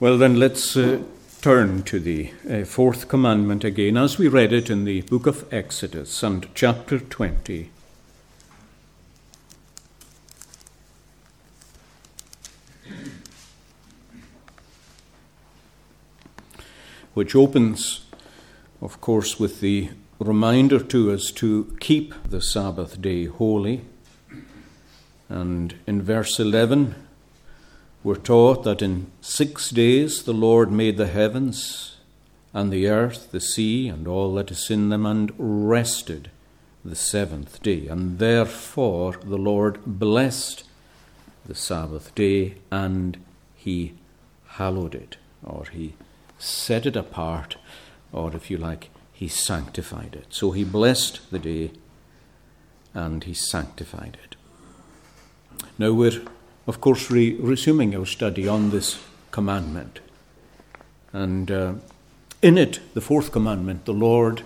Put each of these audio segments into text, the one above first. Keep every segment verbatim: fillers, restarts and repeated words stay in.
Well, then let's uh, turn to the uh, fourth commandment again, as we read it in the book of Exodus and chapter twenty. Which opens, of course, with the reminder to us to keep the Sabbath day holy. And in verse eleven, we're taught that in six days the Lord made the heavens and the earth, the sea, and all that is in them, and rested the seventh day. And therefore the Lord blessed the Sabbath day, and he hallowed it, or he set it apart, or if you like, he sanctified it. So he blessed the day, and he sanctified it. Now we're, of course, re- resuming our study on this commandment. And uh, in it, the fourth commandment, the Lord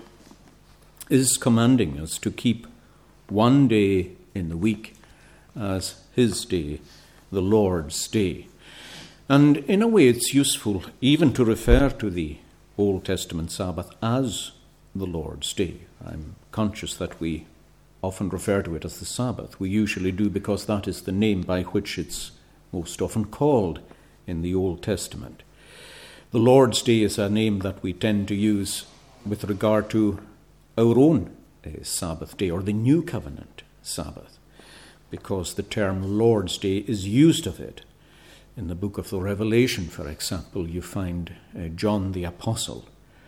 is commanding us to keep one day in the week as his day, the Lord's day. And in a way, it's useful even to refer to the Old Testament Sabbath as the Lord's day. I'm conscious that we often refer to it as the Sabbath. We usually do because that is the name by which it's most often called in the Old Testament. The Lord's Day is a name that we tend to use with regard to our own uh, Sabbath day, or the New Covenant Sabbath, because the term Lord's Day is used of it. In the book of the Revelation, for example, you find uh, John the Apostle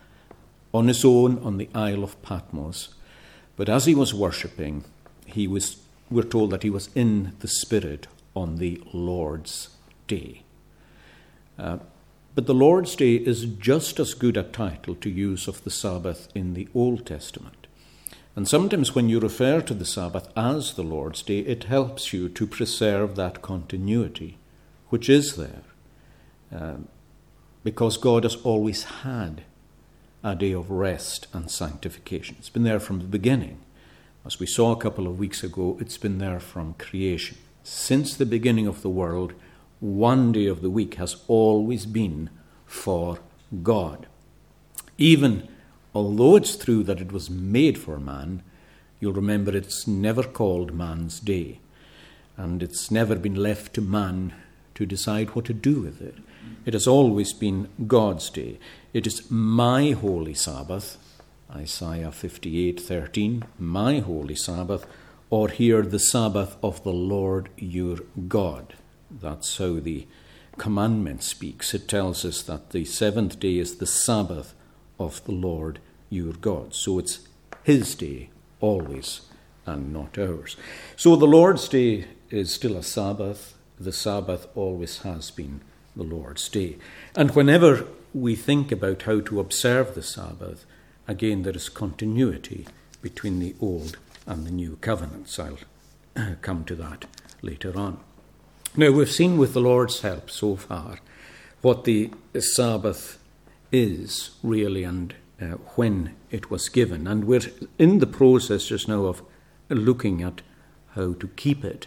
on his own on the Isle of Patmos. But as he was worshipping, he was, we're told that he was in the Spirit on the Lord's Day. Uh, but the Lord's Day is just as good a title to use of the Sabbath in the Old Testament. And sometimes when you refer to the Sabbath as the Lord's Day, it helps you to preserve that continuity, which is there, uh, because God has always had a day of rest and sanctification. It's been there from the beginning. As we saw a couple of weeks ago, it's been there from creation. Since the beginning of the world, one day of the week has always been for God. Even although it's true that it was made for man, you'll remember it's never called man's day, and it's never been left to man to decide what to do with it. It has always been God's day. It is my holy Sabbath, Isaiah fifty-eight thirteen, my holy Sabbath, or here the Sabbath of the Lord your God. That's how the commandment speaks. It tells us that the seventh day is the Sabbath of the Lord your God. So it's his day always and not ours. So the Lord's day is still a Sabbath. The Sabbath always has been the Lord's day. And whenever we think about how to observe the Sabbath, again, there is continuity between the Old and the New Covenants. I'll come to that later on. Now, we've seen with the Lord's help so far what the Sabbath is really and uh, when it was given. And we're in the process just now of looking at how to keep it,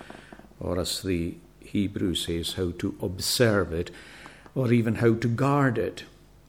or as the Hebrew says, how to observe it, or even how to guard it,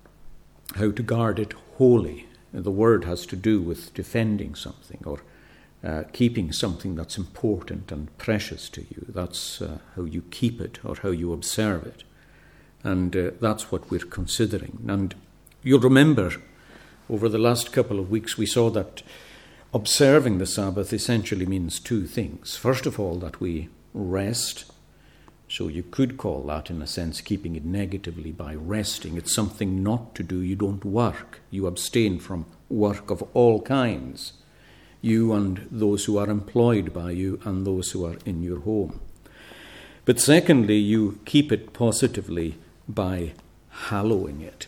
how to guard it holy. The word has to do with defending something, or uh, keeping something that's important and precious to you. That's uh, how you keep it, or how you observe it. And uh, that's what we're considering. And you'll remember, over the last couple of weeks, we saw that observing the Sabbath essentially means two things. First of all, that we rest. So you could call that, in a sense, keeping it negatively by resting. It's something not to do. You don't work. You abstain from work of all kinds. You and those who are employed by you and those who are in your home. But secondly, you keep it positively by hallowing it,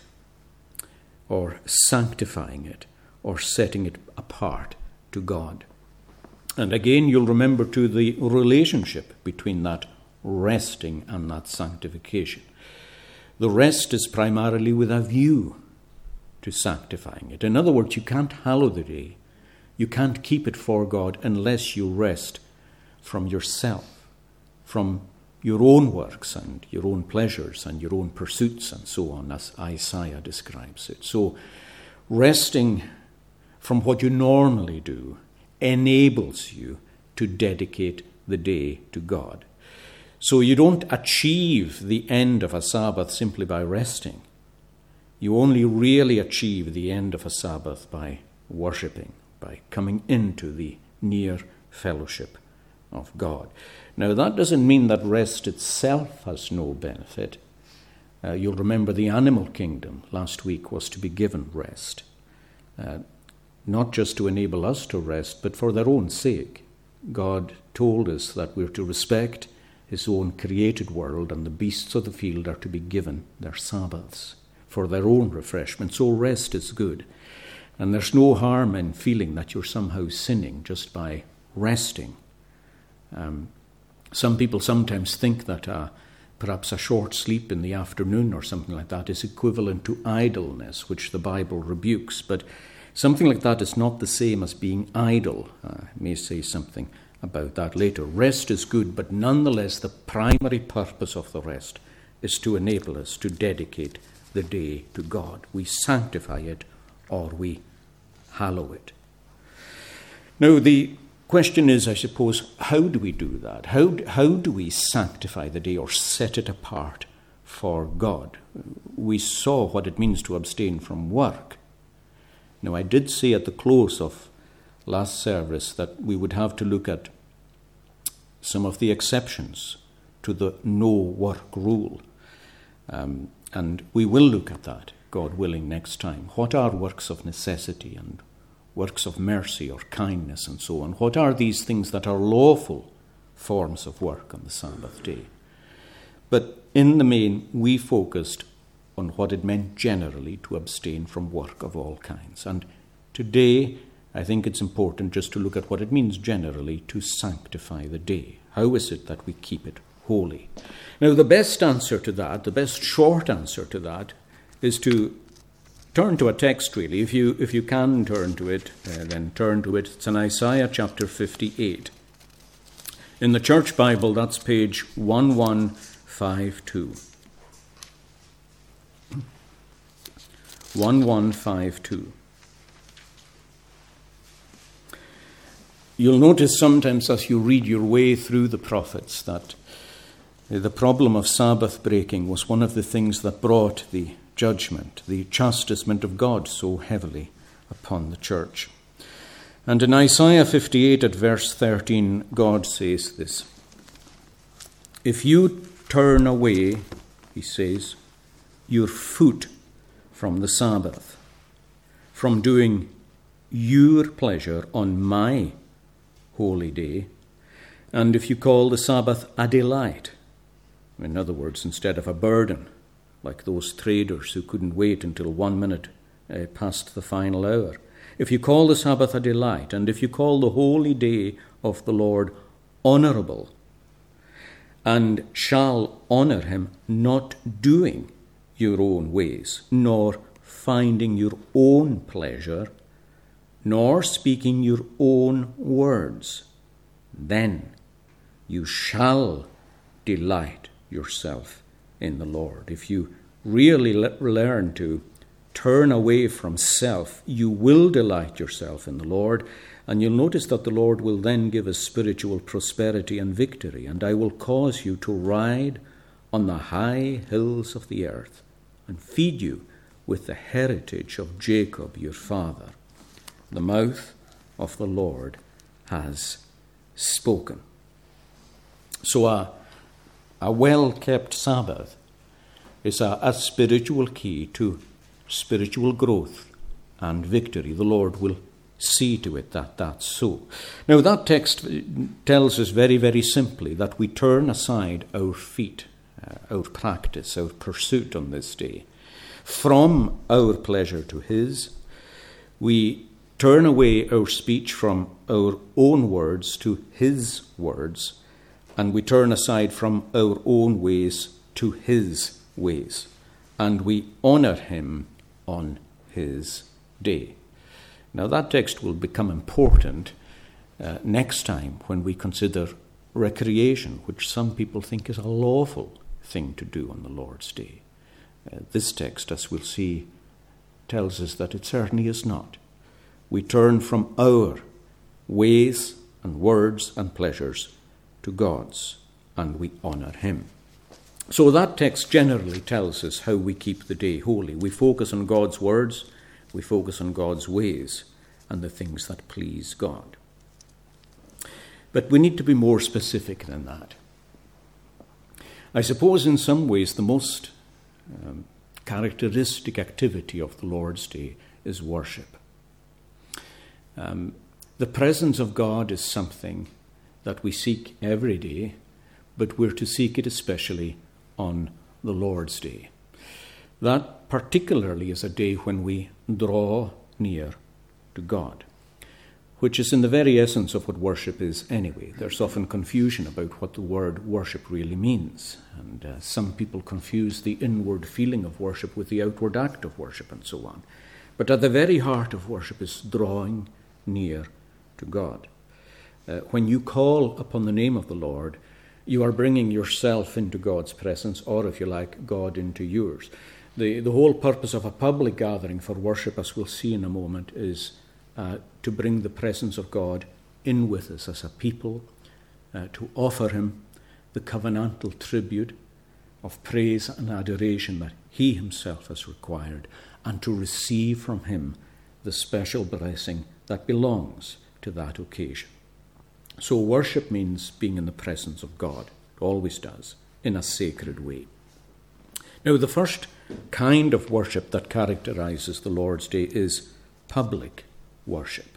or sanctifying it, or setting it apart to God. And again, you'll remember to the relationship between that resting and that sanctification. The rest is primarily with a view to sanctifying it. In other words, you can't hallow the day, you can't keep it for God unless you rest from yourself, from your own works and your own pleasures and your own pursuits and so on, as Isaiah describes it. So resting from what you normally do enables you to dedicate the day to God. So you don't achieve the end of a Sabbath simply by resting. You only really achieve the end of a Sabbath by worshipping, by coming into the near fellowship of God. Now, that doesn't mean that rest itself has no benefit. Uh, you'll remember the animal kingdom last week was to be given rest, uh, not just to enable us to rest, but for their own sake. God told us that we're to respect his own created world, and the beasts of the field are to be given their Sabbaths for their own refreshment. So rest is good. And there's no harm in feeling that you're somehow sinning just by resting. Um, some people sometimes think that uh, perhaps a short sleep in the afternoon or something like that is equivalent to idleness, which the Bible rebukes. But something like that is not the same as being idle. Uh, I may say something about that later. Rest is good, but nonetheless the primary purpose of the rest is to enable us to dedicate the day to God. We sanctify it or we hallow it. Now the question is, I suppose, how do we do that? How, how do we sanctify the day or set it apart for God? We saw what it means to abstain from work. Now I did say at the close of last service that we would have to look at some of the exceptions to the no work rule. Um, and we will look at that, God willing, next time. What are works of necessity and works of mercy or kindness and so on? What are these things that are lawful forms of work on the Sabbath day? But in the main, we focused on what it meant generally to abstain from work of all kinds. And today, I think it's important just to look at what it means generally to sanctify the day. How is it that we keep it holy? Now, the best answer to that, the best short answer to that, is to turn to a text, really. If you if you can turn to it, uh, then turn to it. It's in Isaiah chapter fifty-eight. In the Church Bible, that's page eleven fifty-two. eleven fifty-two. You'll notice sometimes as you read your way through the prophets that the problem of Sabbath breaking was one of the things that brought the judgment, the chastisement of God so heavily upon the church. And in Isaiah fifty-eight at verse thirteen, God says this: "If you turn away," he says, "your foot from the Sabbath, from doing your pleasure on my holy day, and if you call the Sabbath a delight," in other words, instead of a burden, like those traders who couldn't wait until one minute uh, past the final hour. If you call the Sabbath a delight, and if you call the holy day of the Lord honourable, and shall honour him, not doing your own ways, nor finding your own pleasure, nor speaking your own words, then you shall delight yourself in the Lord. If you really le- learn to turn away from self, you will delight yourself in the Lord, and you'll notice that the Lord will then give us spiritual prosperity and victory, and I will cause you to ride on the high hills of the earth and feed you with the heritage of Jacob your father. The mouth of the Lord has spoken. So a, a well-kept Sabbath is a, a spiritual key to spiritual growth and victory. The Lord will see to it that that's so. Now that text tells us very, very simply that we turn aside our feet, uh, our practice, our pursuit on this day, from our pleasure to his. We turn away our speech from our own words to his words, and we turn aside from our own ways to his ways, and we honour him on his day. Now that text will become important uh, next time when we consider recreation, which some people think is a lawful thing to do on the Lord's Day. Uh, this text, as we'll see, tells us that it certainly is not. We turn from our ways and words and pleasures to God's, and we honour him. So that text generally tells us how we keep the day holy. We focus on God's words, we focus on God's ways, and the things that please God. But we need to be more specific than that. I suppose in some ways the most um, characteristic activity of the Lord's Day is worship. Um, the presence of God is something that we seek every day, but we're to seek it especially on the Lord's Day. That particularly is a day when we draw near to God, which is in the very essence of what worship is anyway. There's often confusion about what the word worship really means, and uh, some people confuse the inward feeling of worship with the outward act of worship and so on. But at the very heart of worship is drawing near to God. Uh, when you call upon the name of the Lord, you are bringing yourself into God's presence, or if you like, God into yours. The, the whole purpose of a public gathering for worship, as we'll see in a moment, is uh, to bring the presence of God in with us as a people, uh, to offer him the covenantal tribute of praise and adoration that he himself has required, and to receive from him the special blessing that belongs to that occasion. So worship means being in the presence of God. It always does, in a sacred way. Now, the first kind of worship that characterizes the Lord's Day is public worship.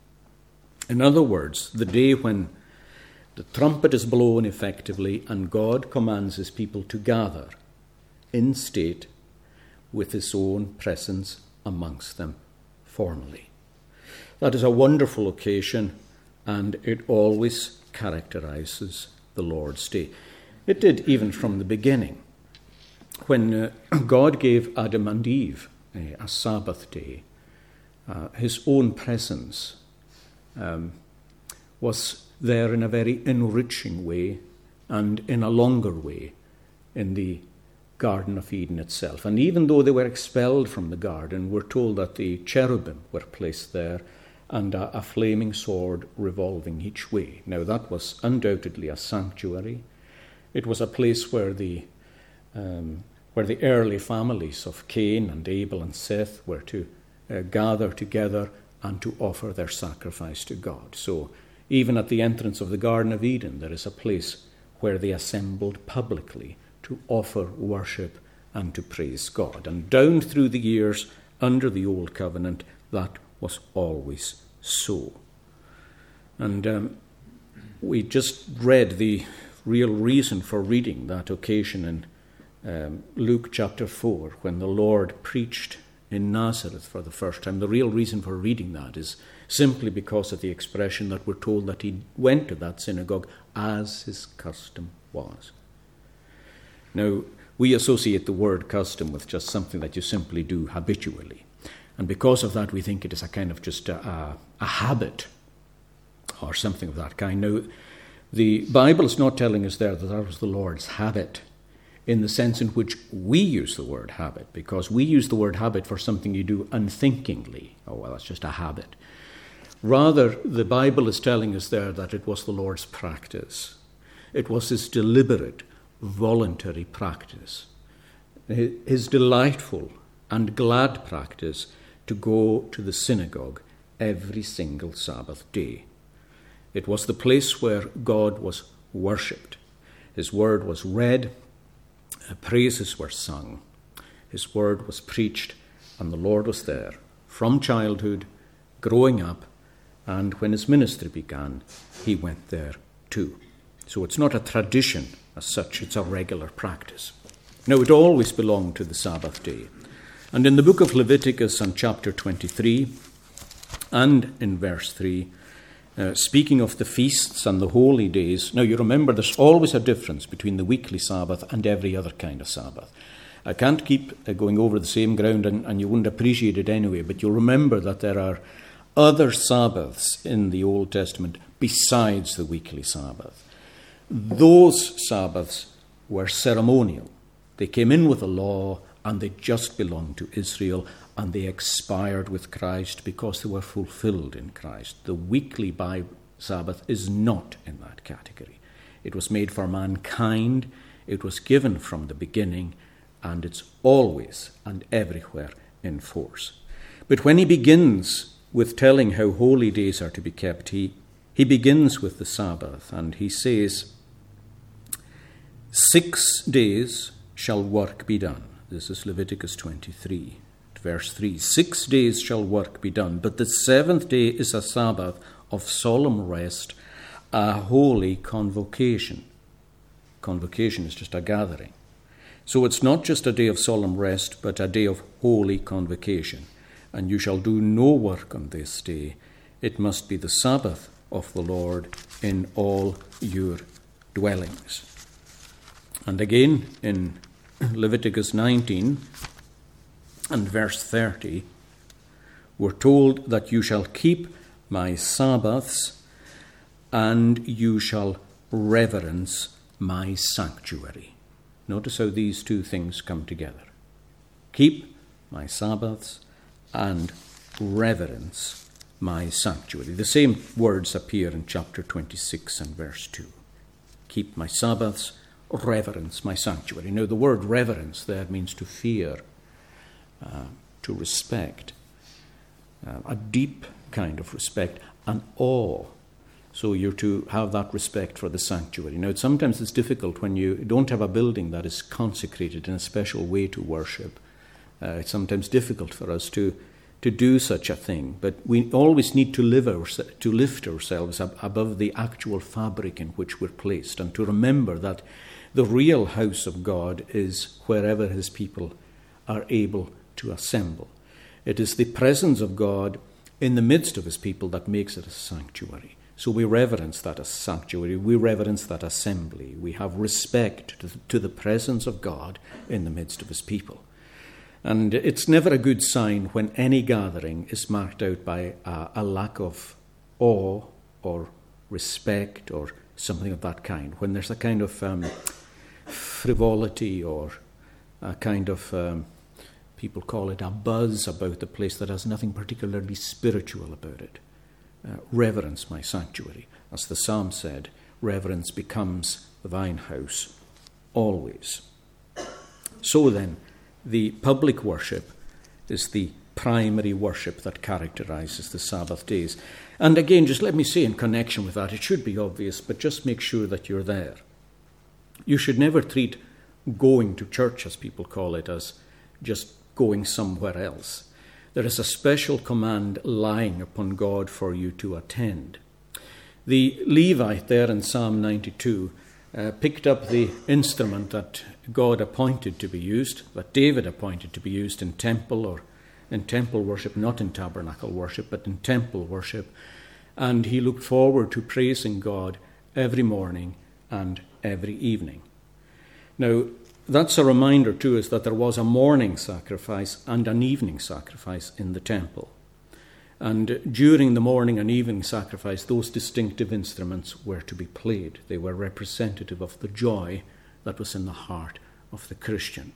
In other words, the day when the trumpet is blown effectively and God commands his people to gather in state with his own presence amongst them formally. That is a wonderful occasion, and it always characterizes the Lord's Day. It did even from the beginning. When uh, God gave Adam and Eve uh, a Sabbath day, uh, his own presence um, was there in a very enriching way and in a longer way in the Garden of Eden itself. And even though they were expelled from the garden, we're told that the cherubim were placed there and a, a flaming sword revolving each way. Now, that was undoubtedly a sanctuary. It was a place where the um, where the early families of Cain and Abel and Seth were to uh, gather together and to offer their sacrifice to God. So even at the entrance of the Garden of Eden, there is a place where they assembled publicly to offer worship and to praise God. And down through the years, under the Old Covenant, that was always so. And um, we just read the real reason for reading that occasion in um, Luke chapter four, when the Lord preached in Nazareth for the first time. The real reason for reading that is simply because of the expression that we're told that he went to that synagogue as his custom was. Now, we associate the word custom with just something that you simply do habitually. And because of that, we think it is a kind of just a, a, a habit or something of that kind. Now, the Bible is not telling us there that that was the Lord's habit in the sense in which we use the word habit, because we use the word habit for something you do unthinkingly. Oh, well, that's just a habit. Rather, the Bible is telling us there that it was the Lord's practice. It was his deliberate, voluntary practice, his delightful and glad practice to go to the synagogue every single Sabbath day. It was the place where God was worshipped. His word was read, praises were sung, his word was preached, and the Lord was there from childhood, growing up, and when his ministry began, he went there too. So it's not a tradition as such, it's a regular practice. Now, it always belonged to the Sabbath day. And in the book of Leviticus and chapter twenty-three and in verse three, uh, speaking of the feasts and the holy days, now you remember there's always a difference between the weekly Sabbath and every other kind of Sabbath. I can't keep uh, going over the same ground, and, and you wouldn't appreciate it anyway, but you'll remember that there are other Sabbaths in the Old Testament besides the weekly Sabbath. those Sabbaths were ceremonial. They came in with the law, and they just belonged to Israel, and they expired with Christ because they were fulfilled in Christ. The weekly Bible Sabbath is not in that category. It was made for mankind, it was given from the beginning, and it's always and everywhere in force. But when he begins with telling how holy days are to be kept, he, he begins with the Sabbath, and he says, six days shall work be done. This is Leviticus twenty-three, verse three. Six days shall work be done, but the seventh day is a Sabbath of solemn rest, a holy convocation. Convocation is just a gathering. So it's not just a day of solemn rest, but a day of holy convocation. And you shall do no work on this day. It must be the Sabbath of the Lord in all your dwellings. And again in Leviticus nineteen and verse thirty, we're told that you shall keep my Sabbaths and you shall reverence my sanctuary. Notice how these two things come together. Keep my Sabbaths and reverence my sanctuary. The same words appear in chapter twenty-six and verse two. Keep my Sabbaths, reverence my sanctuary. Now, the word reverence there means to fear, uh, to respect, uh, a deep kind of respect, and awe. So you're to have that respect for the sanctuary. Now, sometimes it's difficult when you don't have a building that is consecrated in a special way to worship. Uh, it's sometimes difficult for us to to do such a thing, but we always need to live our, to lift ourselves ab- above the actual fabric in which we're placed, and to remember that the real house of God is wherever his people are able to assemble. It is the presence of God in the midst of his people that makes it a sanctuary. So we reverence that as sanctuary, we reverence that assembly, we have respect to the, to the presence of God in the midst of his people. And it's never a good sign when any gathering is marked out by a, a lack of awe or respect or something of that kind, when there's a kind of um, frivolity or a kind of, um, people call it a buzz about the place that has nothing particularly spiritual about it. Uh, reverence my sanctuary. As the psalm said, reverence becomes the vine house always. So then, the public worship is the primary worship that characterizes the Sabbath days. And again, just let me say in connection with that, it should be obvious, but just make sure that you're there. You should never treat going to church, as people call it, as just going somewhere else. There is a special command lying upon God for you to attend. The Levite there in Psalm ninety-two uh, picked up the instrument that God appointed to be used, that David appointed to be used in temple or in temple worship, not in tabernacle worship, but in temple worship. And he looked forward to praising God every morning and every evening. Now, that's a reminder to us that there was a morning sacrifice and an evening sacrifice in the temple. And during the morning and evening sacrifice, those distinctive instruments were to be played. They were representative of the joy that was in the heart of the Christian.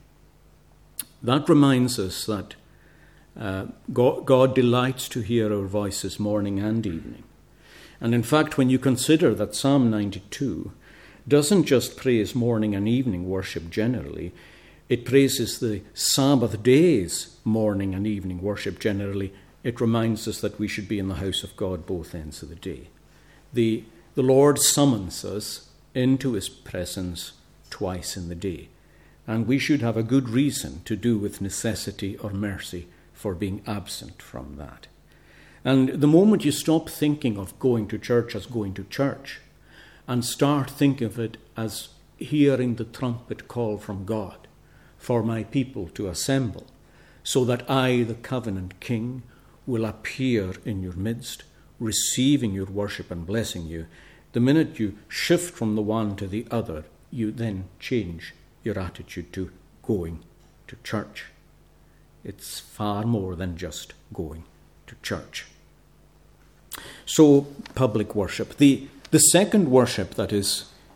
That reminds us that uh, God, God delights to hear our voices morning and evening. And in fact, when you consider that Psalm ninety-two doesn't just praise morning and evening worship generally, it praises the Sabbath days morning and evening worship generally. It reminds us that we should be in the house of God both ends of the day. The, the Lord summons us into his presence twice in the day, and we should have a good reason to do with necessity or mercy for being absent from that. And the moment you stop thinking of going to church as going to church and start thinking of it as hearing the trumpet call from God for my people to assemble, so that I, the covenant king, will appear in your midst, receiving your worship and blessing you. The minute you shift from the one to the other, you then change your attitude to going to church. It's far more than just going to church. So, public worship. The, the second worship that is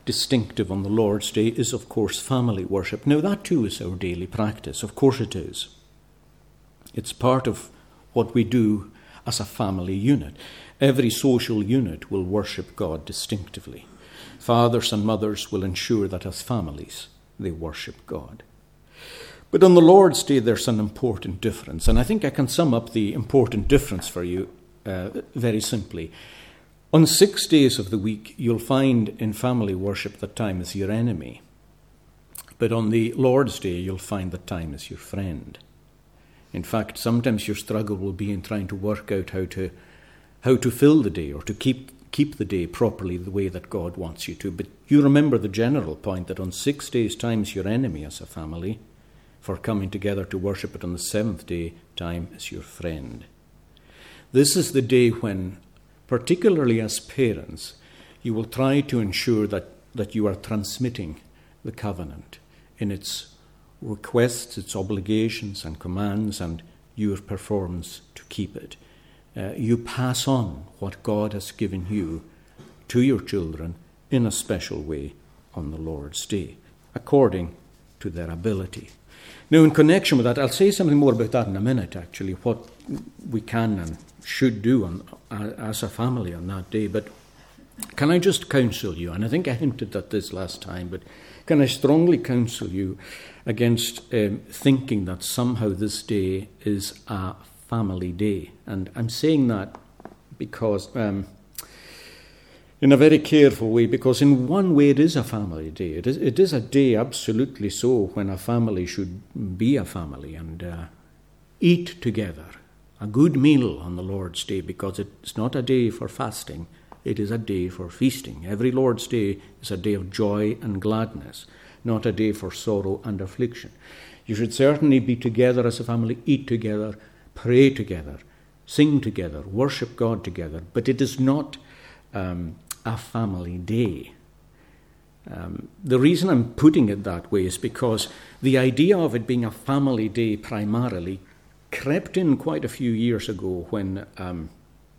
distinctive on the Lord's Day is, of course, family worship. Now, that too is our daily practice. Of course it is. It's part of what we do as a family unit. Every social unit will worship God distinctively. Fathers and mothers will ensure that as families they worship God. But on the Lord's Day there's an important difference, and I think I can sum up the important difference for you uh, very simply. On six days of the week, you'll find in family worship that time is your enemy. But on the Lord's Day, you'll find that time is your friend. In fact, sometimes your struggle will be in trying to work out how to how to fill the day or to keep keep the day properly the way that God wants you to. But you remember the general point that on six days, time is your enemy as a family. For coming together to worship it on the seventh day, time is your friend. This is the day when, particularly as parents, you will try to ensure that, that you are transmitting the covenant in its requests, its obligations and commands, and your performance to keep it. Uh, you pass on what God has given you to your children in a special way on the Lord's Day, according to their ability. Now, in connection with that, I'll say something more about that in a minute, actually, what we can and should do on, uh, as a family on that day. But can I just counsel you, and I think I hinted at this last time, but can I strongly counsel you against um, thinking that somehow this day is a family day? And I'm saying that because, um, in a very careful way, because in one way it is a family day. It is, it is a day absolutely so when a family should be a family and uh, eat together. A good meal on the Lord's Day, because it's not a day for fasting, it is a day for feasting. Every Lord's Day is a day of joy and gladness, not a day for sorrow and affliction. You should certainly be together as a family, eat together, pray together, sing together, worship God together, but it is not um, a family day. Um, the reason I'm putting it that way is because the idea of it being a family day primarily crept in quite a few years ago when um,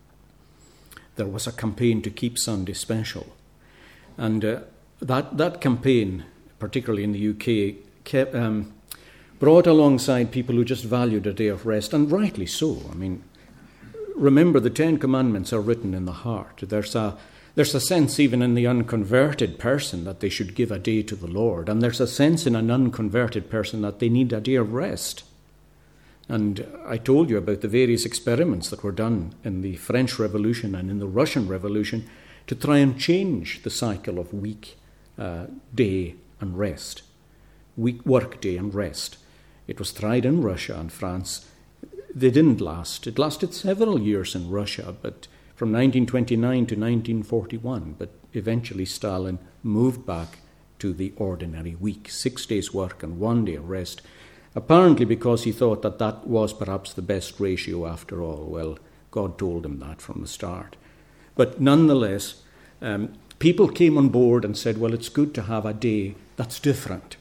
there was a campaign to keep Sunday special. And uh, that, that campaign, particularly in the U K, kept, um, brought alongside people who just valued a day of rest, and rightly so. I mean, remember, the Ten Commandments are written in the heart. There's a There's a sense even in the unconverted person that they should give a day to the Lord. And there's a sense in an unconverted person that they need a day of rest. And I told you about the various experiments that were done in the French Revolution and in the Russian Revolution to try and change the cycle of week, uh, day and rest. Week, work day and rest. It was tried in Russia and France. They didn't last. It lasted several years in Russia, but from nineteen twenty-nine to nineteen forty-one, but eventually Stalin moved back to the ordinary week, six days work and one day of rest, apparently because he thought that that was perhaps the best ratio after all. Well, God told him that from the start. But nonetheless, um, people came on board and said, well, it's good to have a day that's different.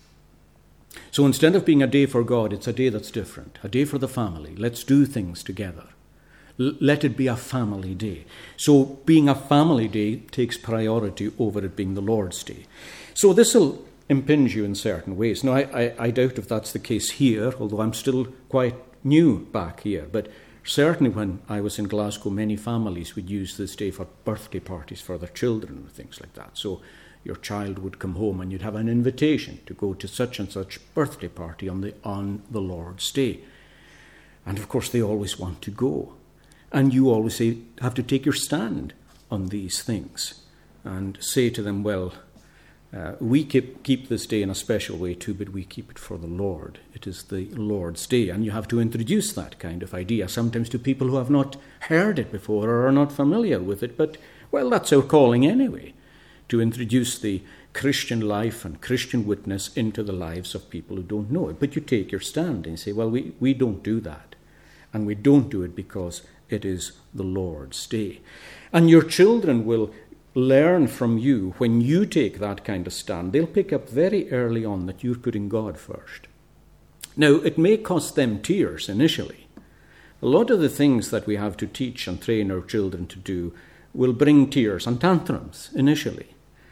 So instead of being a day for God, it's a day that's different, a day for the family. Let's do things together. Let it be a family day. So being a family day takes priority over it being the Lord's Day. So this will impinge you in certain ways. Now, I, I, I doubt if that's the case here, although I'm still quite new back here. But certainly when I was in Glasgow, many families would use this day for birthday parties for their children and things like that. So your child would come home and you'd have an invitation to go to such and such birthday party on the, on the Lord's Day. And of course, they always want to go. And you always say, have to take your stand on these things and say to them, well, uh, we keep, keep this day in a special way too, but we keep it for the Lord. It is the Lord's Day. And you have to introduce that kind of idea sometimes to people who have not heard it before or are not familiar with it. But, well, that's our calling anyway, to introduce the Christian life and Christian witness into the lives of people who don't know it. But you take your stand and say, well, we, we don't do that. And we don't do it because it is the Lord's Day. And your children will learn from you when you take that kind of stand. They'll pick up very early on that you're putting God first. Now, it may cost them tears initially. A lot of the things that we have to teach and train our children to do will bring tears and tantrums initially.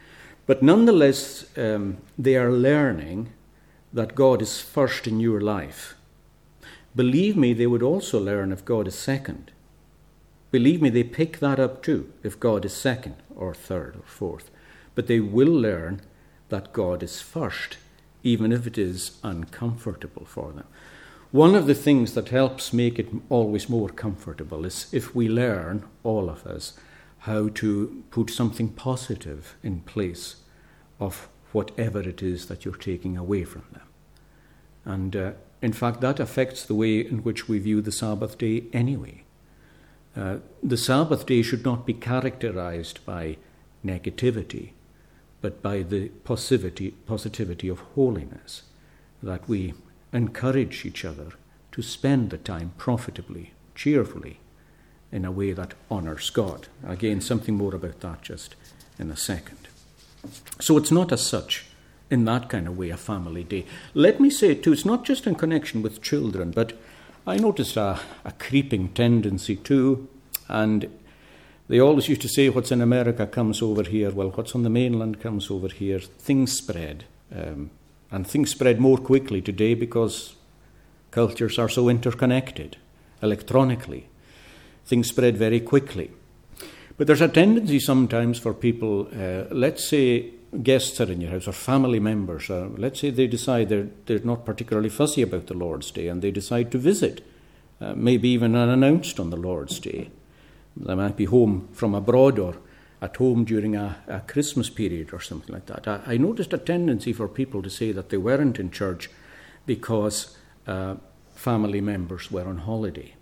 But nonetheless, um, they are learning that God is first in your life. Believe me, they would also learn if God is second. Believe me, they pick that up too, if God is second or third or fourth. But they will learn that God is first, even if it is uncomfortable for them. One of the things that helps make it always more comfortable is if we learn, all of us, how to put something positive in place of whatever it is that you're taking away from them. And uh, in fact, that affects the way in which we view the Sabbath day anyway. Uh, the Sabbath day should not be characterized by negativity, but by the positivity, positivity of holiness, that we encourage each other to spend the time profitably, cheerfully, in a way that honours God. Again, something more about that just in a second. So it's not as such, in that kind of way, a family day. Let me say, too, it's not just in connection with children, but I noticed a, a creeping tendency, too, and they always used to say what's in America comes over here. Well, what's on the mainland comes over here. Things spread. Um, and things spread more quickly today because cultures are so interconnected electronically. Things spread very quickly. But there's a tendency sometimes for people, uh, let's say guests are in your house or family members. Uh, let's say they decide they're, they're not particularly fussy about the Lord's Day and they decide to visit, uh, maybe even unannounced on the Lord's Day. They might be home from abroad or at home during a, a Christmas period or something like that. I, I noticed a tendency for people to say that they weren't in church because uh, family members were on holiday.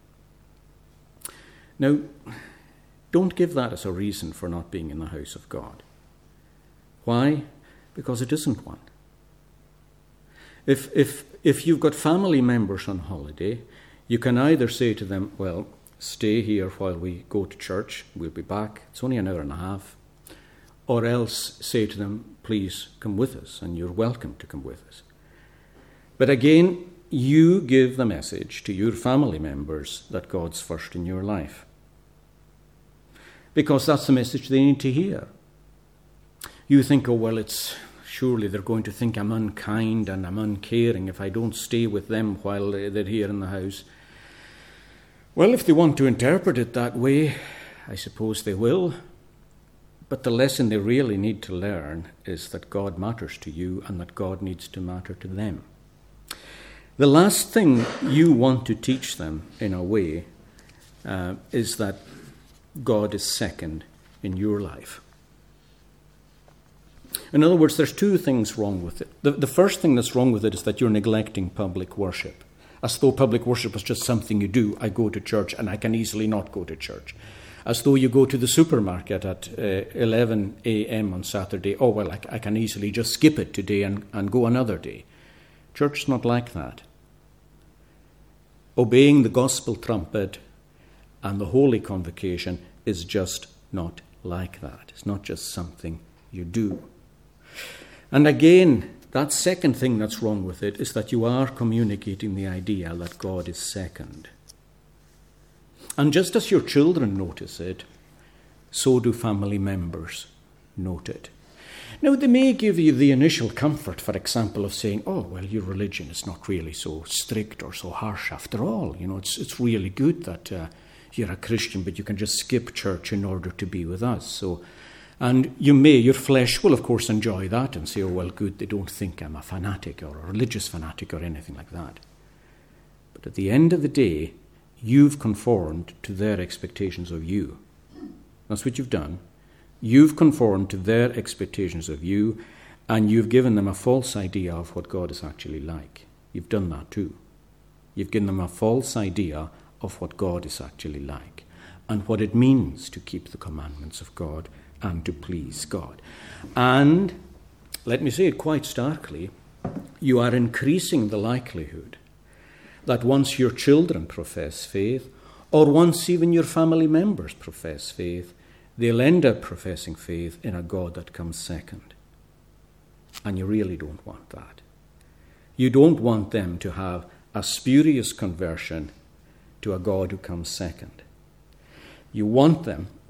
Now, don't give that as a reason for not being in the house of God. Why? Because it isn't one. If, if, if you've got family members on holiday, you can either say to them, well, stay here while we go to church, we'll be back, it's only an hour and a half, or else say to them, please come with us, and you're welcome to come with us. But again, you give the message to your family members that God's first in your life, because that's the message they need to hear. You think, oh, well, it's surely they're going to think I'm unkind and I'm uncaring if I don't stay with them while they're here in the house. Well, if they want to interpret it that way, I suppose they will. But the lesson they really need to learn is that God matters to you and that God needs to matter to them. The last thing you want to teach them, in a way, uh, is that God is second in your life. In other words, there's two things wrong with it. The, the first thing that's wrong with it is that you're neglecting public worship, as though public worship was just something you do. I go to church and I can easily not go to church. As though you go to the supermarket at uh, eleven a.m. on Saturday. Oh, well, I, I can easily just skip it today and, and go another day. Church is not like that. Obeying the gospel trumpet and the holy convocation is just not like that. It's not just something you do. And again, that second thing that's wrong with it is that you are communicating the idea that God is second. And just as your children notice it, so do family members note it. Now, they may give you the initial comfort, for example, of saying, oh, well, your religion is not really so strict or so harsh after all. You know, it's it's really good that uh, you're a Christian, but you can just skip church in order to be with us. So, and you may, your flesh will, of course, enjoy that and say, oh, well, good, they don't think I'm a fanatic or a religious fanatic or anything like that. But at the end of the day, you've conformed to their expectations of you. That's what you've done. You've conformed to their expectations of you, and you've given them a false idea of what God is actually like. You've done that too. You've given them a false idea of what God is actually like and what it means to keep the commandments of God and to please God. And, let me say it quite starkly, you are increasing the likelihood that once your children profess faith, or once even your family members profess faith, they'll end up professing faith in a God that comes second. And you really don't want that. You don't want them to have a spurious conversion to a God who comes second. You want them,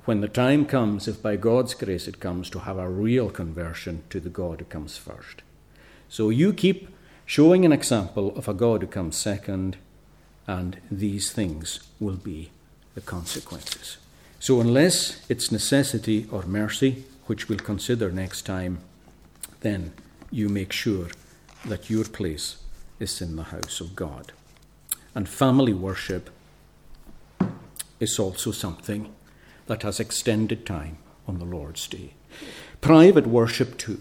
when the time comes, if by God's grace it comes, to have a real conversion to the God who comes first. So you keep showing an example of a God who comes second, and these things will be the consequences. So unless it's necessity or mercy, which we'll consider next time, then you make sure that your place is in the house of God. And family worship is also something that has extended time on the Lord's Day. Private worship too.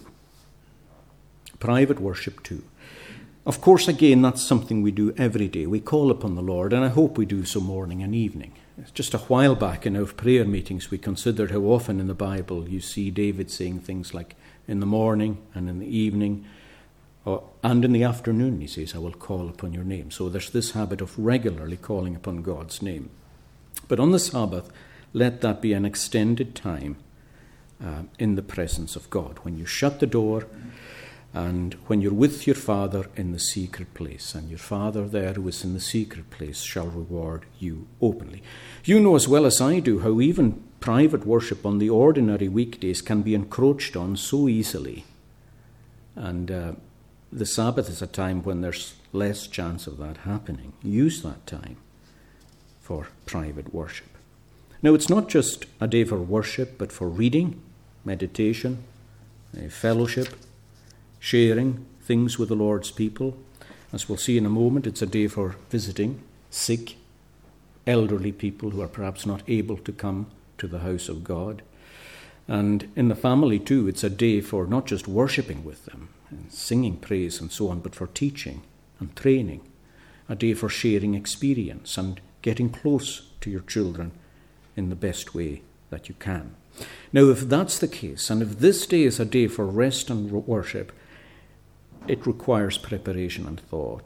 Private worship too. Of course, again, that's something we do every day. We call upon the Lord, and I hope we do so morning and evening. Just a while back in our prayer meetings, we considered how often in the Bible you see David saying things like, in the morning and in the evening, or, and in the afternoon, he says, I will call upon your name. So there's this habit of regularly calling upon God's name. But on the Sabbath, let that be an extended time uh, in the presence of God. When you shut the door and when you're with your Father in the secret place, and your Father there who is in the secret place shall reward you openly. You know as well as I do how even private worship on the ordinary weekdays can be encroached on so easily. And uh, the Sabbath is a time when there's less chance of that happening. Use that time for private worship. Now, it's not just a day for worship, but for reading, meditation, uh, fellowship, sharing things with the Lord's people. As we'll see in a moment, it's a day for visiting sick, elderly people who are perhaps not able to come to the house of God. And in the family too, it's a day for not just worshipping with them and singing praise and so on, but for teaching and training. A day for sharing experience and getting close to your children in the best way that you can. Now, if that's the case, and if this day is a day for rest and worship, it requires preparation and thought.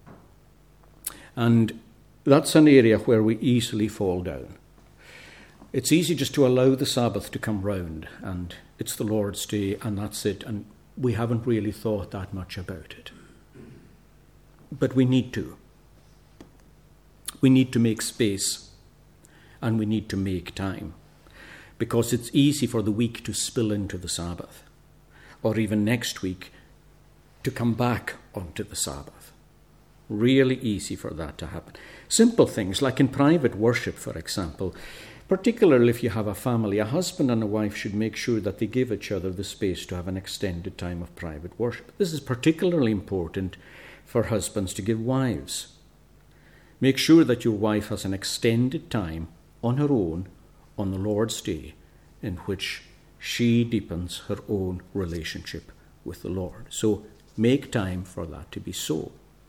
And that's an area where we easily fall down. It's easy just to allow the Sabbath to come round, and it's the Lord's Day, and that's it, and we haven't really thought that much about it. But we need to. We need to make space, and we need to make time, because it's easy for the week to spill into the Sabbath, or even next week to come back onto the Sabbath. Really easy for that to happen. Simple things, like in private worship, for example, particularly if you have a family, a husband and a wife should make sure that they give each other the space to have an extended time of private worship. This is particularly important for husbands to give wives. Make sure that your wife has an extended time on her own on the Lord's Day in which she deepens her own relationship with the Lord. So make time for that to be so.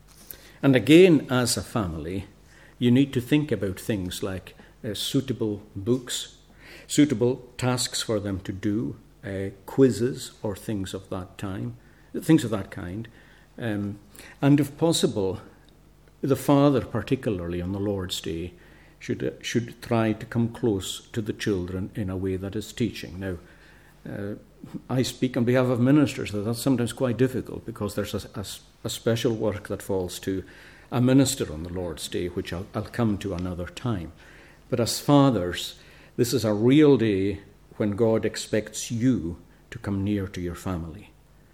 And again, as a family, you need to think about things like uh, suitable books, suitable tasks for them to do, uh, quizzes or things of that time, things of that kind. Um, and if possible, the father, particularly on the Lord's Day, should uh, should try to come close to the children in a way that is teaching. Now, uh, I speak on behalf of ministers that that's sometimes quite difficult because there's a, a, a special work that falls to a minister on the Lord's Day, which I'll, I'll come to another time. But as fathers, this is a real day when God expects you to come near to your family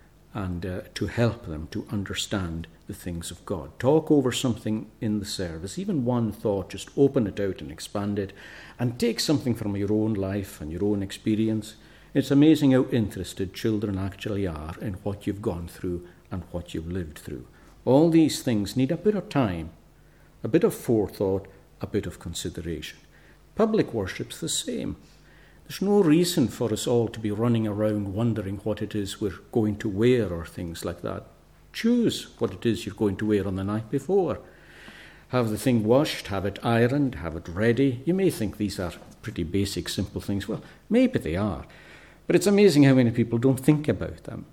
and uh, to help them to understand the things of God. Talk over something in the service, even one thought, just open it out and expand it, and take something from your own life and your own experience. It's amazing how interested children actually are in what you've gone through and what you've lived through. All these things need a bit of time, a bit of forethought, a bit of consideration. Public worship's the same. There's no reason for us all to be running around wondering what it is we're going to wear or things like that. Choose what it is you're going to wear on the night before. Have the thing washed, have it ironed, have it ready. You may think these are pretty basic, simple things. Well, maybe they are. But it's amazing how many people don't think about them.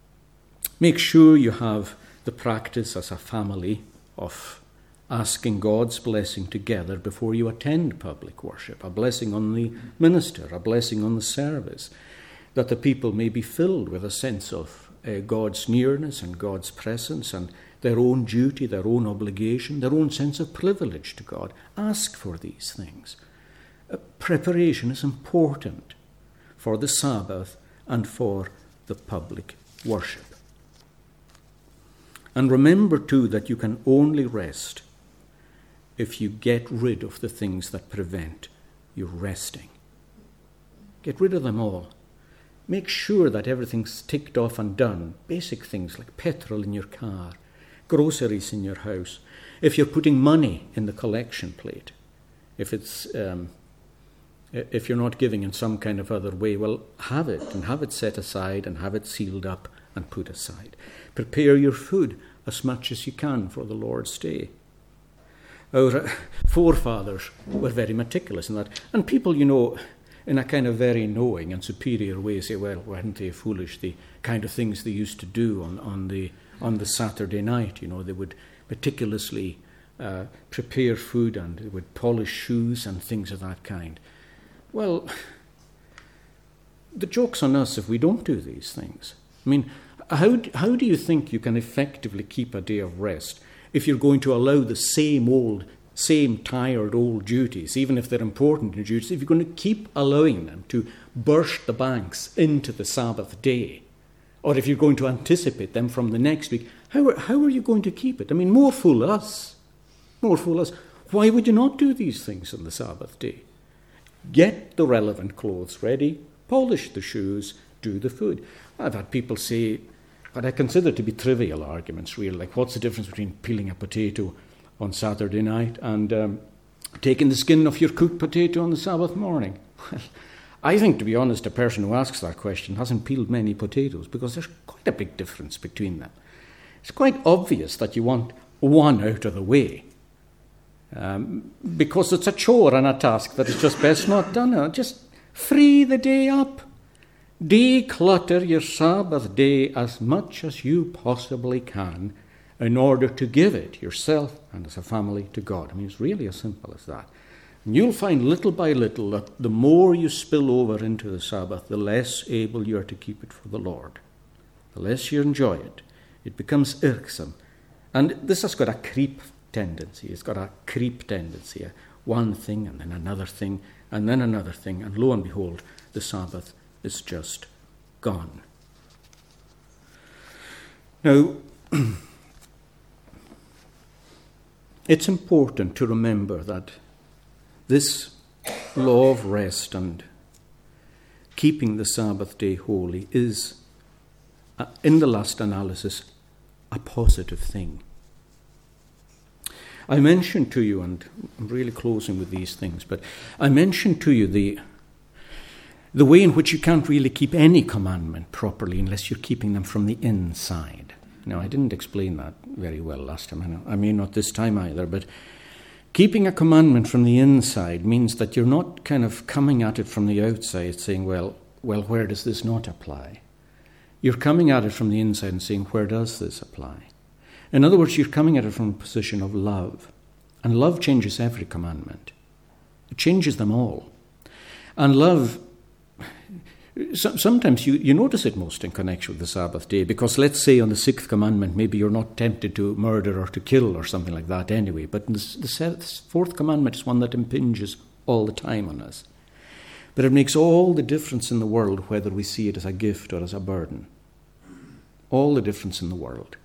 Make sure you have the practice as a family of asking God's blessing together before you attend public worship, a blessing on the minister, a blessing on the service, that the people may be filled with a sense of uh, God's nearness and God's presence and their own duty, their own obligation, their own sense of privilege to God. Ask for these things uh, preparation is important for the Sabbath and for the public worship. And remember too that you can only rest if you get rid of the things that prevent you resting. Get rid of them all. Make sure that everything's ticked off and done. Basic things like petrol in your car, groceries in your house. If you're putting money in the collection plate, if it's um, if you're not giving in some kind of other way, well, have it and have it set aside and have it sealed up and put aside. Prepare your food as much as you can for the Lord's day. Our forefathers were very meticulous in that. And people, you know, in a kind of very knowing and superior way say, well, weren't they foolish, the kind of things they used to do on, on the on the Saturday night, you know, they would meticulously uh, prepare food and they would polish shoes and things of that kind. Well, the joke's on us if we don't do these things. I mean, how, how do you think you can effectively keep a day of rest if you're going to allow the same old, same tired old duties, even if they're important duties, if you're going to keep allowing them to burst the banks into the Sabbath day, or if you're going to anticipate them from the next week, how are, how are you going to keep it? I mean, more fool us. More fool us. Why would you not do these things on the Sabbath day? Get the relevant clothes ready, polish the shoes, do the food. I've had people say, what I consider to be trivial arguments, really, like what's the difference between peeling a potato on Saturday night and um, taking the skin off your cooked potato on the Sabbath morning? Well, I think, to be honest, a person who asks that question hasn't peeled many potatoes, because there's quite a big difference between them. It's quite obvious that you want one out of the way, um, because it's a chore and a task that is just best not done. Just free the day up. Declutter your Sabbath day as much as you possibly can in order to give it yourself and as a family to God. I mean, it's really as simple as that. And you'll find little by little that the more you spill over into the Sabbath, the less able you are to keep it for the Lord. The less you enjoy it, it becomes irksome. And this has got a creep tendency. It's got a creep tendency. One thing and then another thing and then another thing. And lo and behold, the Sabbath is just gone. Now, it's important to remember that this law of rest and keeping the Sabbath day holy is, uh, in the last analysis, a positive thing. I mentioned to you, and I'm really closing with these things, but I mentioned to you the the way in which you can't really keep any commandment properly unless you're keeping them from the inside. Now, I didn't explain that very well last time. I, know, I mean, not this time either, but keeping a commandment from the inside means that you're not kind of coming at it from the outside saying, well, well, where does this not apply? You're coming at it from the inside and saying, where does this apply? In other words, you're coming at it from a position of love. And love changes every commandment. It changes them all. And love, sometimes you, you notice it most in connection with the Sabbath day, because let's say on the sixth commandment, maybe you're not tempted to murder or to kill or something like that anyway, but the, the fourth commandment is one that impinges all the time on us. But it makes all the difference in the world whether we see it as a gift or as a burden. All the difference in the world.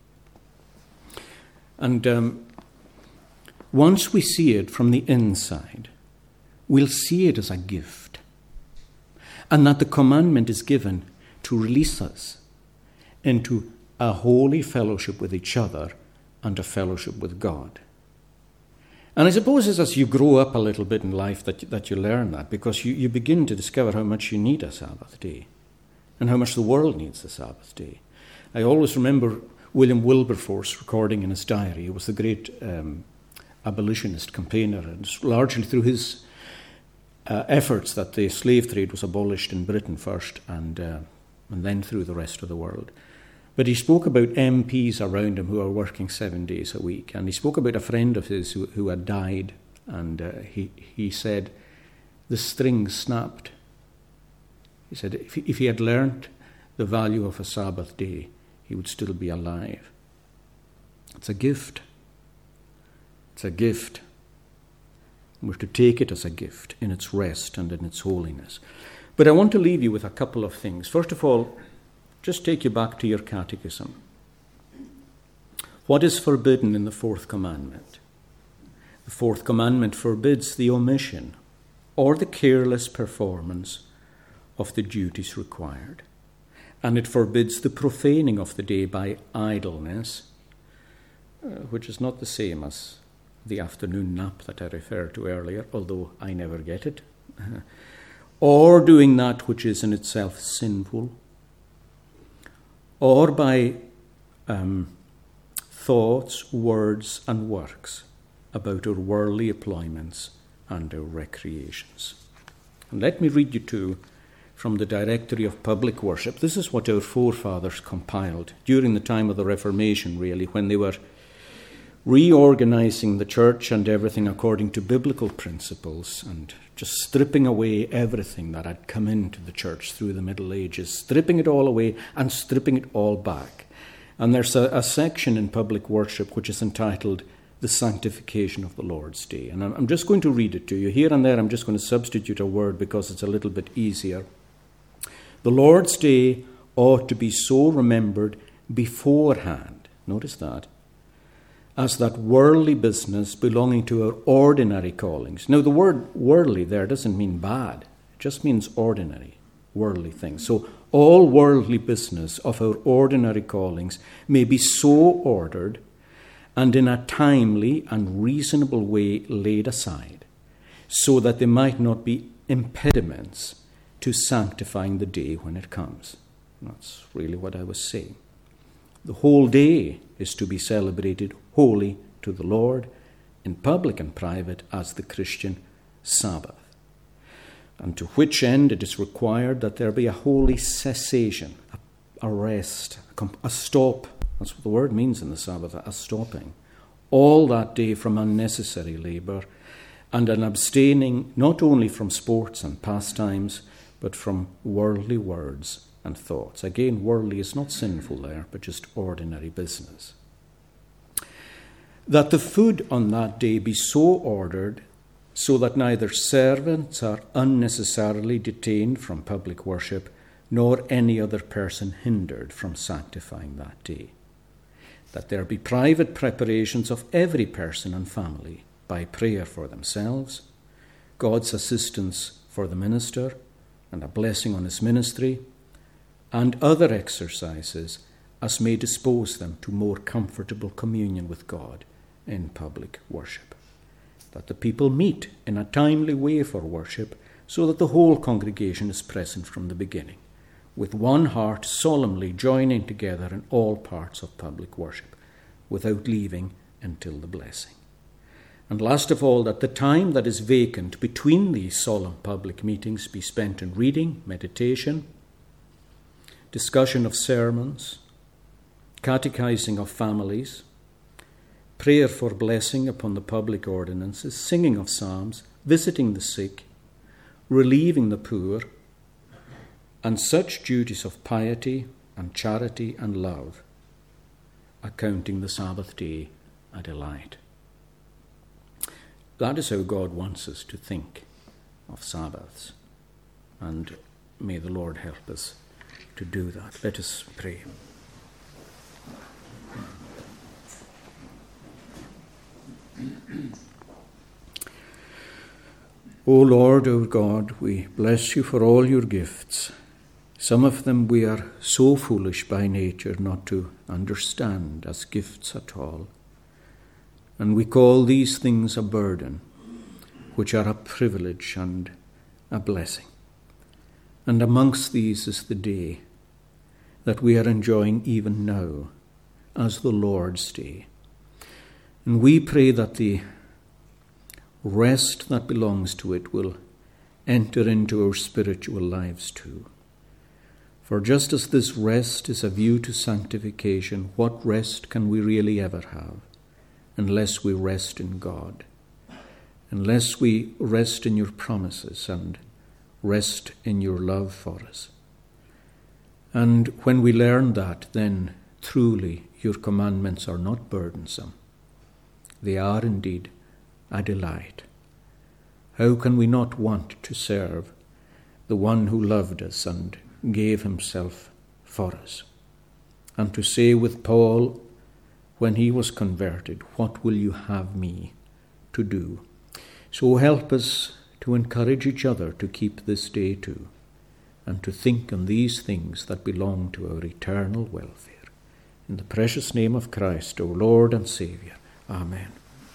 And um, once we see it from the inside, we'll see it as a gift. And that the commandment is given to release us into a holy fellowship with each other and a fellowship with God. And I suppose it's as you grow up a little bit in life that, that you learn that, because you, you begin to discover how much you need a Sabbath day and how much the world needs a Sabbath day. I always remember William Wilberforce recording in his diary. He was the great um, abolitionist campaigner, and it's largely through his uh, efforts that the slave trade was abolished in Britain first and, uh, and then through the rest of the world. But he spoke about M Ps around him who are working seven days a week. And he spoke about a friend of his who, who had died. And uh, he, he said, the string snapped. He said, if he, if he had learnt the value of a Sabbath day, he would still be alive. It's a gift. It's a gift. We're to take it as a gift in its rest and in its holiness. But I want to leave you with a couple of things. First of all, just take you back to your catechism. What is forbidden in the fourth commandment? The fourth commandment forbids the omission or the careless performance of the duties required. And it forbids the profaning of the day by idleness, uh, which is not the same as the afternoon nap that I referred to earlier, although I never get it, or doing that which is in itself sinful, or by um, thoughts, words, and works about our worldly employments and our recreations. And let me read you too from the Directory of Public Worship. This is what our forefathers compiled during the time of the Reformation, really, when they were reorganizing the church and everything according to biblical principles and just stripping away everything that had come into the church through the Middle Ages, stripping it all away and stripping it all back. And there's a, a section in Public Worship which is entitled The Sanctification of the Lord's Day. And I'm, I'm just going to read it to you. Here and there I'm just going to substitute a word because it's a little bit easier. The Lord's Day ought to be so remembered beforehand. Notice that. As that worldly business belonging to our ordinary callings. Now, the word worldly there doesn't mean bad. It just means ordinary, worldly things. So all worldly business of our ordinary callings may be so ordered and in a timely and reasonable way laid aside, so that they might not be impediments to sanctifying the day when it comes. That's really what I was saying. The whole day is to be celebrated holy to the Lord, in public and private, as the Christian Sabbath. And to which end it is required that there be a holy cessation, a, a rest, a, a stop. That's what the word means in the Sabbath, a stopping. All that day from unnecessary labour, and an abstaining not only from sports and pastimes, but from worldly words and thoughts. Again, worldly is not sinful there, but just ordinary business. That the food on that day be so ordered so that neither servants are unnecessarily detained from public worship, nor any other person hindered from sanctifying that day. That there be private preparations of every person and family by prayer for themselves, God's assistance for the minister, and a blessing on his ministry, and other exercises as may dispose them to more comfortable communion with God in public worship. That the people meet in a timely way for worship, so that the whole congregation is present from the beginning, with one heart solemnly joining together in all parts of public worship, without leaving until the blessing. And last of all, that the time that is vacant between these solemn public meetings be spent in reading, meditation, discussion of sermons, catechizing of families, prayer for blessing upon the public ordinances, singing of psalms, visiting the sick, relieving the poor, and such duties of piety and charity and love, accounting the Sabbath day a delight. That is how God wants us to think of Sabbaths, and may the Lord help us to do that. Let us pray. O Lord, our God, we bless you for all your gifts. Some of them we are so foolish by nature not to understand as gifts at all. And we call these things a burden, which are a privilege and a blessing. And amongst these is the day that we are enjoying even now as the Lord's Day. And we pray that the rest that belongs to it will enter into our spiritual lives too. For just as this rest is a view to sanctification, what rest can we really ever have unless we rest in God, unless we rest in your promises and rest in your love for us? And when we learn that, then truly your commandments are not burdensome. They are indeed a delight, how can we not want to serve the one who loved us and gave himself for us? And to say with Paul, when he was converted, what will you have me to do? So help us to encourage each other to keep this day too, and to think on these things that belong to our eternal welfare. In the precious name of Christ, our Lord and Saviour. Amen.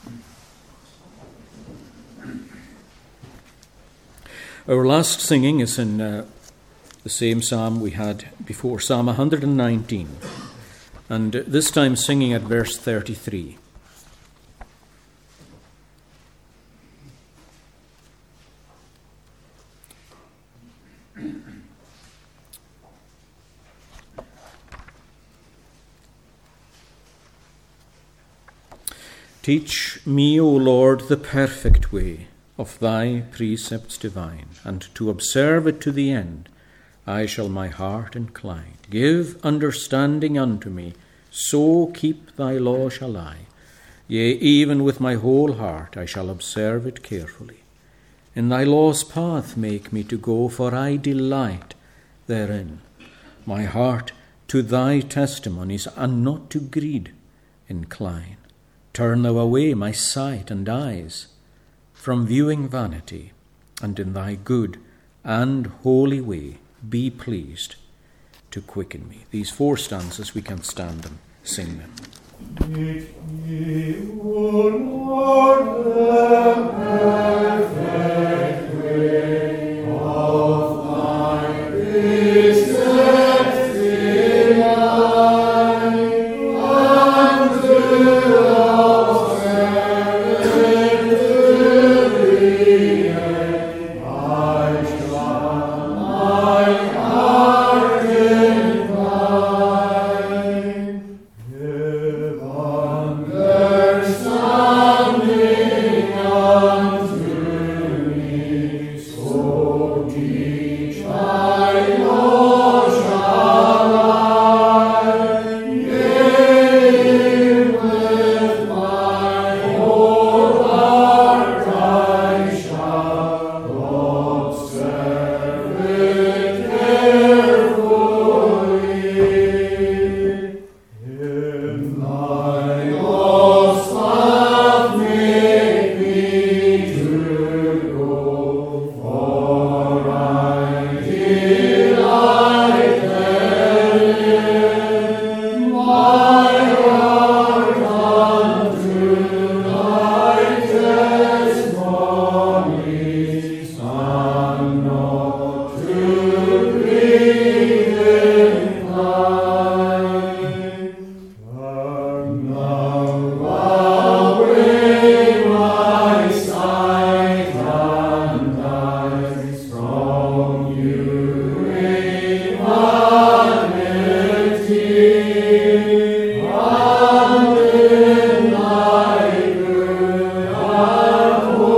Our last singing is in uh, the same psalm we had before, Psalm one hundred nineteen, and this time singing at verse thirty-three. Teach me, O Lord, the perfect way of thy precepts divine, and to observe it to the end I shall my heart incline. Give understanding unto me, so keep thy law shall I. Yea, even with my whole heart I shall observe it carefully. In thy law's path make me to go, for I delight therein. My heart to thy testimonies, and not to greed incline. Turn thou away my sight and eyes from viewing vanity, and in thy good and holy way be pleased to quicken me. These four stanzas, we can stand and sing them. Teach me, O Lord, the perfect way of thy precepts divine, and to observe it to the end. I shall my heart incline. Give understanding unto me, so teach thy law shall I. Yea, with my whole heart I shall observe it carefully. In thy law's path make me to go, for I delight therein. My heart unto thy testimonies, and not to greed incline. Turn thou away my sight and eyes from viewing vanity, and in thy good and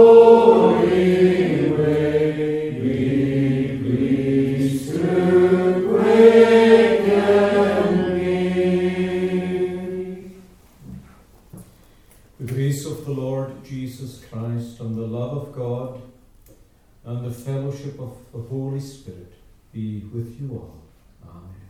holy way be pleased to quicken me. The grace of the Lord Jesus Christ, and the love of God, and the fellowship of the Holy Spirit be with you all. Amen.